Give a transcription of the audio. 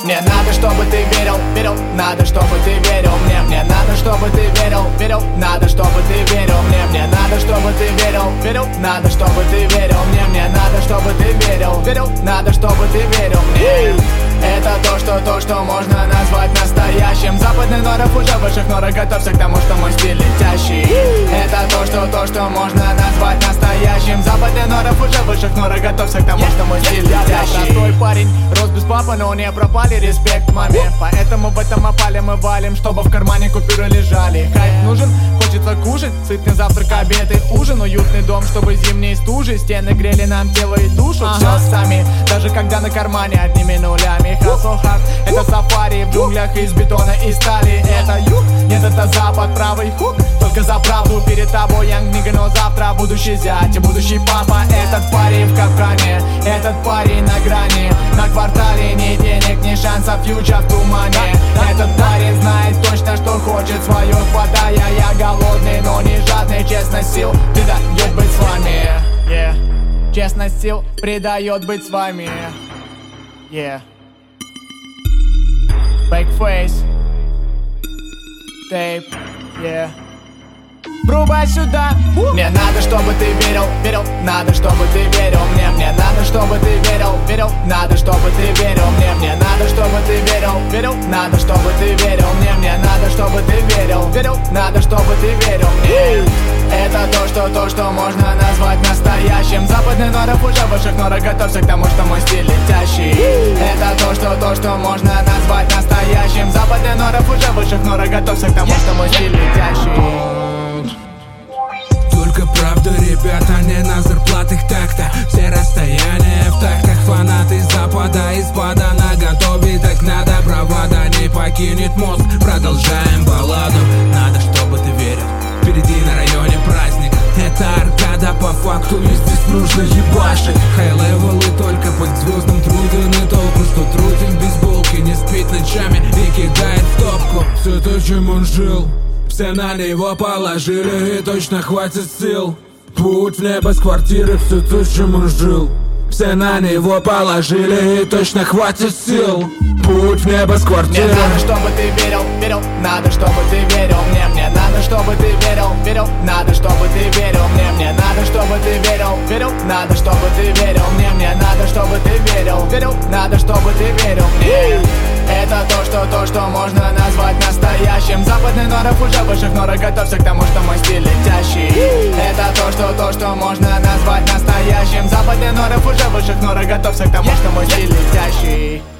Мне надо, чтобы ты верил, верил, надо, чтобы ты верил мне надо, чтобы ты верил, верил, надо, чтобы ты верил мне надо, чтобы ты верил, верил, надо, чтобы ты верил мне надо, чтобы ты верил, верил, надо, чтобы ты верил мне. Это то, что можно назвать настоящим. Западный норов уже в высших норах, готовься к тому, что мой стиль летящий. Это то, что можно назвать настоящим. Западный норов уже в высших норах, готовься к тому, что мой стиль летящий. Я простой парень, рос без папы, но не пропали, респект маме. Поэтому в этом опале мы валим, чтобы в кармане купюры лежали. Хайп нужен, хочется кушать, сытный завтрак, обед и ужин. Уютный дом, чтобы зимние стужи стены грели нам тело и душу. Все сами, даже когда на кармане одними нулями. Hustle hard, это сафари в джунглях из бетона и стали. Это юг, нет, это запад, правый хук. Только за правду перед тобой, янг нига, но завтра будущий зять и будущий папа. Этот парень в капкане, этот парень на грани. На квартале ни денег, ни шансов, фьючер в тумане. Этот парень знает точно, что хочет свое, хватая. Я голодный, но не жадный, честность сил придает быть с вами. Честность сил придает быть с вами. Backface Tape, Врубай сюда. Мне надо, чтобы ты верил, верил, надо, чтобы ты верил мне надо, чтобы ты верил, верил, надо, чтобы ты верил мне надо, чтобы ты верил, верил, надо, чтобы ты верил мне надо, чтобы ты верил, верил, надо, чтобы ты верил мне. Это то, что можно назвать настоящим. Западный норов уже в высших норах, готовься к тому, что мой стиль летящий. Это то, что можно назвать настоящим. Западный норов уже в высших норах, готовься к тому, что мой стиль летящий. Только правда, ребята, не на зарплатах так-то. Все расстояния в тактах, фанаты запада из-пада наготове, так надо, бравада не покинет мозг. Продолжаем балладу, надо, чтобы ты верил. Впереди на районе праздник, это аркада по факту, и здесь нужно ебашить. Хай-левелы только под звездным трудом, и толку, что трудим без булки, не спит ночами и кидает в топку все то, чем он жил. Все на него положили, и точно хватит сил. Путь в небо с квартиры, все то, чем он жил. Все на него положили, и точно хватит сил. Путь в небо с квартиры. Мне надо, чтобы ты верил, верил, надо, чтобы ты верил мне надо, чтобы ты верил, верил, надо, чтобы ты верил мне надо, чтобы ты верил, верил, надо, чтобы ты верил мне надо, чтобы ты верил, верил, надо, чтобы ты верил мне. Это то, что можно назвать настоящим. Западный норов уже в высших норах, готовься к тому, что мой стиль летящий. Это то, что можно назвать настоящим. Западный норов уже в высших норах, готовься к тому, что мой стиль летящий.